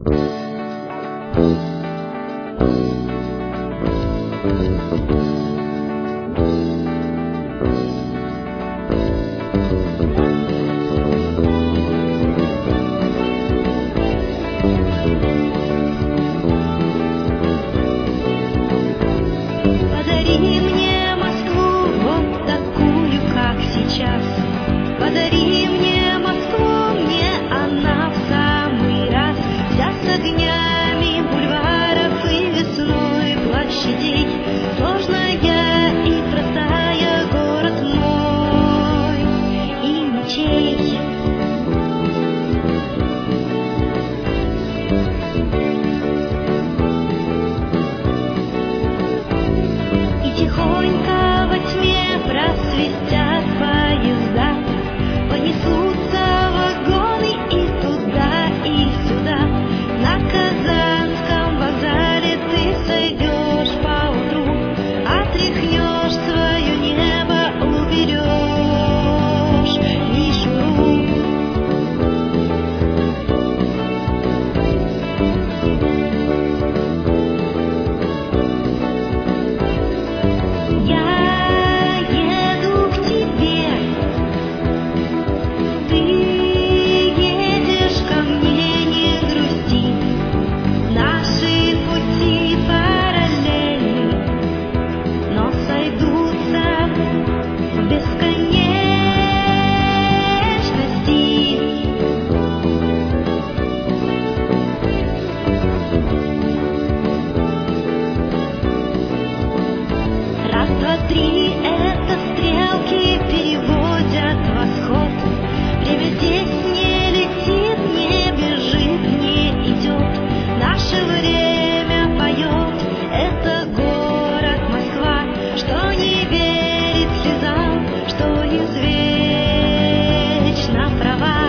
Подари мне Москву вот такую, как сейчас. Подари мне Москву, мне она в самый раз. Вся с огнями бульваров и весной площадей. Сложная и простая город мой и мечей. Тихонько во тьме просвистят поезда, понесутся вагоны и туда, и сюда. На Казанском вокзале ты сойдешь поутру, отряхнешь свое небо, уберешь мишуру. Я еду к тебе, ты едешь ко мне, не грусти. Наши пути параллельны, но сойдутся в бесконечности. Раз, два, три, это стрелки переводят восход. Время здесь не летит, не бежит, не идет. Наше время поет, это город Москва, что не верит слезам, что извечно права.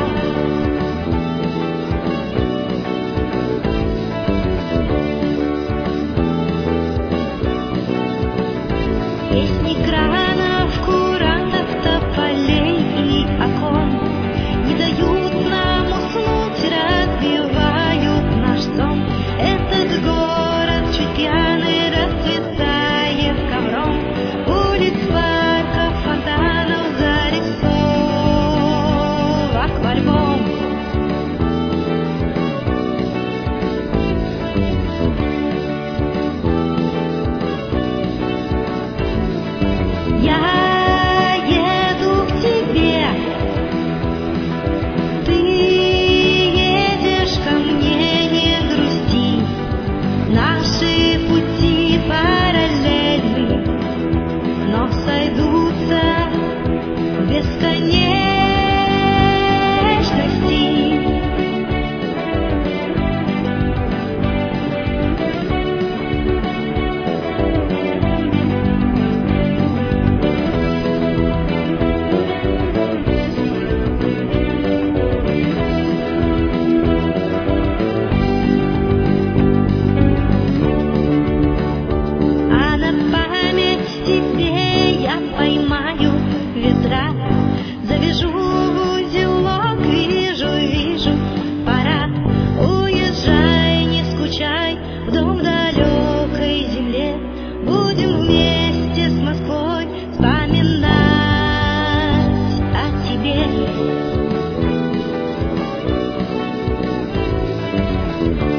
Песни кранов, курантов, тополей и окон не дают нам уснуть, разбивают наш сон. Этот город чуть пьяный расцветает ковром улиц, парков, фонтанов, зарисовок в альбом. Я еду к тебе, ты едешь ко мне, не грусти. Наши пути параллельны, но сойдутся в бесконечности. А на память тебе я поймаю ветра, завяжу в узелок, вижу, пора. Уезжай, не скучай, в дом далекой земле. Будем вместе с Москвой вспоминать о тебе.